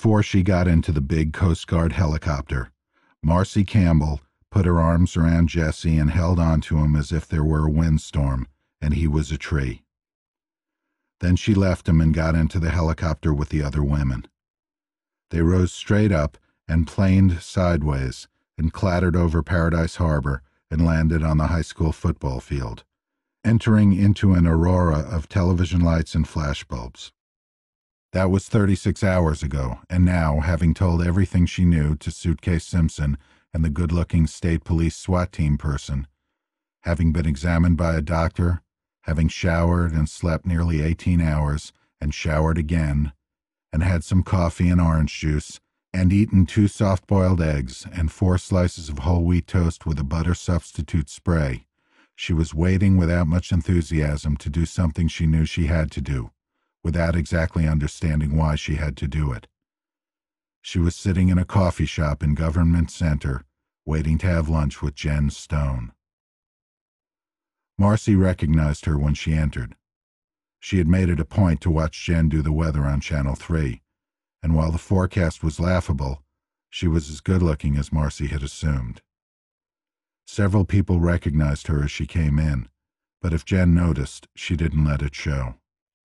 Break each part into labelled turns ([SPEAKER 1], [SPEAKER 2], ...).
[SPEAKER 1] Before she got into the big Coast Guard helicopter, Marcy Campbell put her arms around Jesse and held on to him as if there were a windstorm and he was a tree. Then she left him and got into the helicopter with the other women. They rose straight up and planed sideways and clattered over Paradise Harbor and landed on the high school football field, entering into an aurora of television lights and flashbulbs. That was 36 hours ago, and now, having told everything she knew to Suitcase Simpson and the good-looking state police SWAT team person, having been examined by a doctor, having showered and slept nearly 18 hours, and showered again, and had some coffee and orange juice, and eaten 2 soft-boiled eggs and 4 slices of whole wheat toast with a butter substitute spray, she was waiting without much enthusiasm to do something she knew she had to do, without exactly understanding why she had to do it. She was sitting in a coffee shop in Government Center, waiting to have lunch with Jen Stone. Marcy recognized her when she entered. She had made it a point to watch Jen do the weather on Channel 3, and while the forecast was laughable, she was as good-looking as Marcy had assumed. Several people recognized her as she came in, but if Jen noticed, she didn't let it show.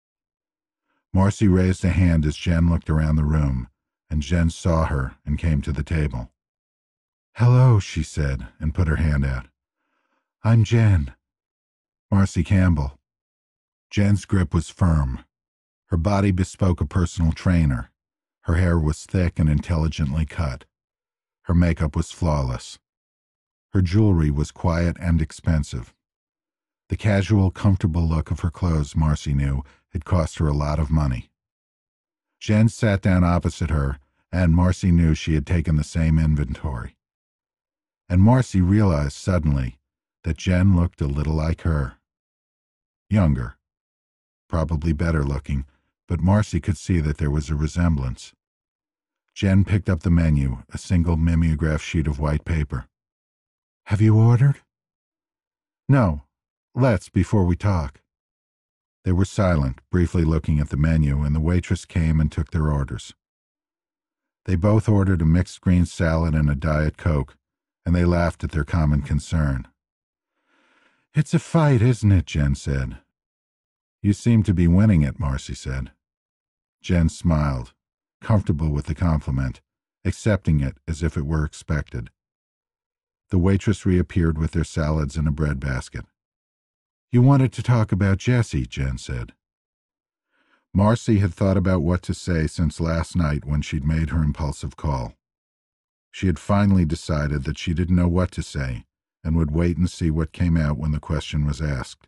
[SPEAKER 1] Marcy raised a hand as Jen looked around the room, and Jen saw her and came to the table. "Hello," she said, and put her hand out. "I'm Jen. Marcy Campbell." Jen's grip was firm. Her body bespoke a personal trainer. Her hair was thick and intelligently cut. Her makeup was flawless. Her jewelry was quiet and expensive. The casual, comfortable look of her clothes, Marcy knew, had cost her a lot of money. Jen sat down opposite her, and Marcy knew she had taken the same inventory. And Marcy realized suddenly that Jen looked a little like her. Younger. Probably better looking, but Marcy could see that there was a resemblance. Jen picked up the menu, a single mimeograph sheet of white paper. "Have you ordered?" "No. Let's, before we talk." They were silent, briefly looking at the menu, and the waitress came and took their orders. They both ordered a mixed green salad and a Diet Coke, and they laughed at their common concern. "It's a fight, isn't it?" Jen said. "You seem to be winning it," Marcy said. Jen smiled, comfortable with the compliment, accepting it as if it were expected. The waitress reappeared with their salads and a bread basket. "You wanted to talk about Jesse," Jen said. Marcy had thought about what to say since last night when she'd made her impulsive call. She had finally decided that she didn't know what to say and would wait and see what came out when the question was asked.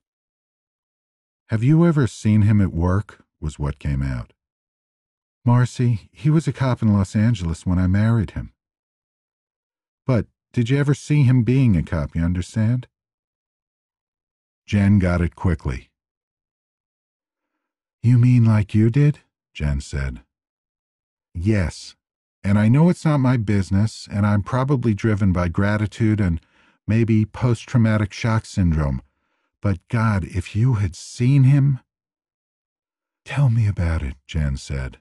[SPEAKER 1] "Have you ever seen him at work?" was what came out. "Marcy, he was a cop in Los Angeles when I married him." "But did you ever see him being a cop, you understand?" Jen got it quickly. "You mean like you did?" Jen said. "Yes, and I know it's not my business, and I'm probably driven by gratitude and maybe post-traumatic shock syndrome, but God, if you had seen him—" "Tell me about it," Jen said.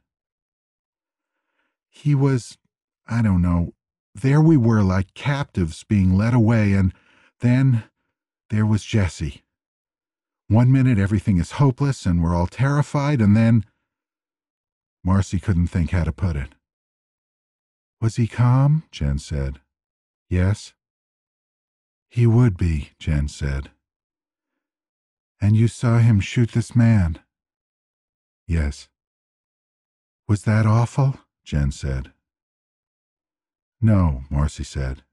[SPEAKER 1] "He was, I don't know, there we were like captives being led away, and then there was Jesse. One minute everything is hopeless and we're all terrified, and then—" Marcy couldn't think how to put it. "Was he calm?" Jen said. "Yes." "He would be," Jen said. "And you saw him shoot this man?" "Yes." "Was that awful?" Jen said. "No," Marcy said.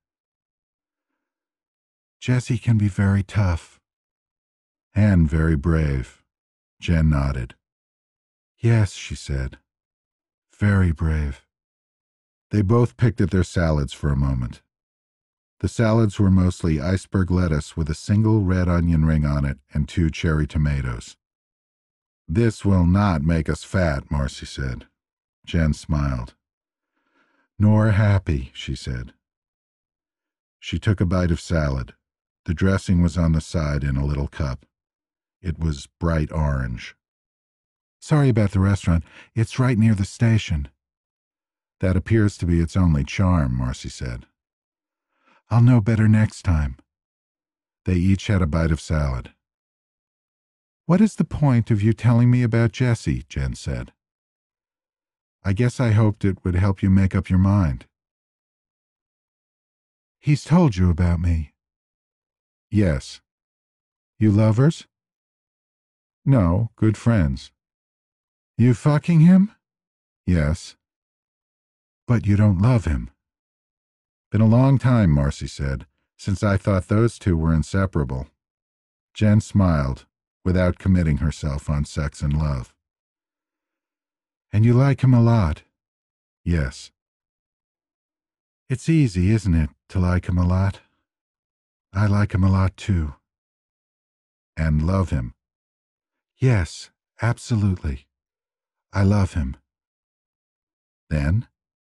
[SPEAKER 1] "Jesse can be very tough." "And very brave." Jen nodded. "Yes," she said. "Very brave." They both picked at their salads for a moment. The salads were mostly iceberg lettuce with a single red onion ring on it and 2 cherry tomatoes. "This will not make us fat," Marcy said. Jen smiled. "Nor happy," she said. She took a bite of salad. The dressing was on the side in a little cup. It was bright orange. "Sorry about the restaurant. It's right near the station." That appears to be its only charm, Marcy said. I'll know better next time. They each had a bite of salad. What is the point of you telling me about Jesse? Jen said. I guess I hoped it would help you make up your mind. He's told you about me. Yes. You lovers? No, good friends. You fucking him? Yes. But you don't love him. Been a long time, Marcy said, since I thought those two were inseparable. Jen smiled, without committing herself on sex and love. And you like him a lot? Yes. It's easy, isn't it, to like him a lot? I like him a lot, too. And love him? Yes, absolutely. I love him. Then,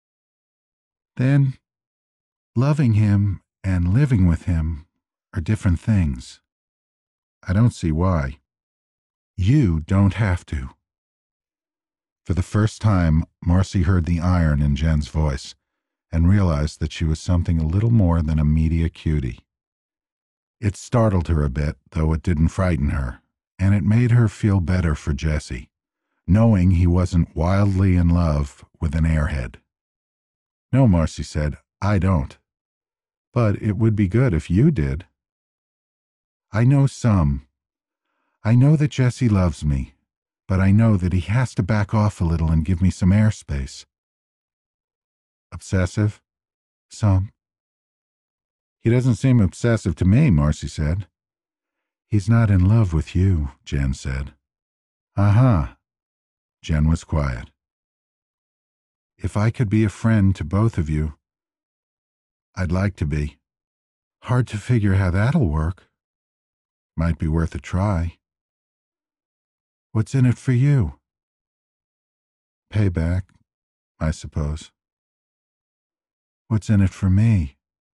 [SPEAKER 1] loving him and living with him are different things. I don't see why. You don't have to. For the first time, Marcy heard the iron in Jen's voice and realized that she was something a little more than a media cutie. It startled her a bit, though it didn't frighten her, and it made her feel better for Jesse, knowing he wasn't wildly in love with an airhead. No, Marcy said, I don't. But it would be good if you did. I know some. I know that Jesse loves me, but I know that he has to back off a little and give me some airspace. Obsessive? Some. He doesn't seem obsessive to me, Marcy said. He's not in love with you, Jen said. Uh-huh. Jen was quiet. If I could be a friend to both of you, I'd like to be. Hard to figure how that'll work. Might be worth a try. What's in it for you? Payback, I suppose. What's in it for me?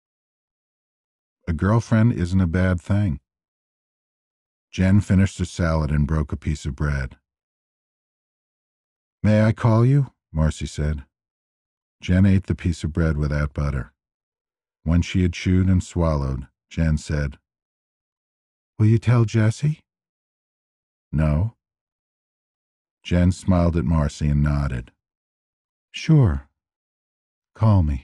[SPEAKER 1] A girlfriend isn't a bad thing. Jen finished her salad and broke a piece of bread. May I call you? Marcy said. Jen ate the piece of bread without butter. When she had chewed and swallowed, Jen said, Will you tell Jesse? No. Jen smiled at Marcy and nodded. Sure. Call me.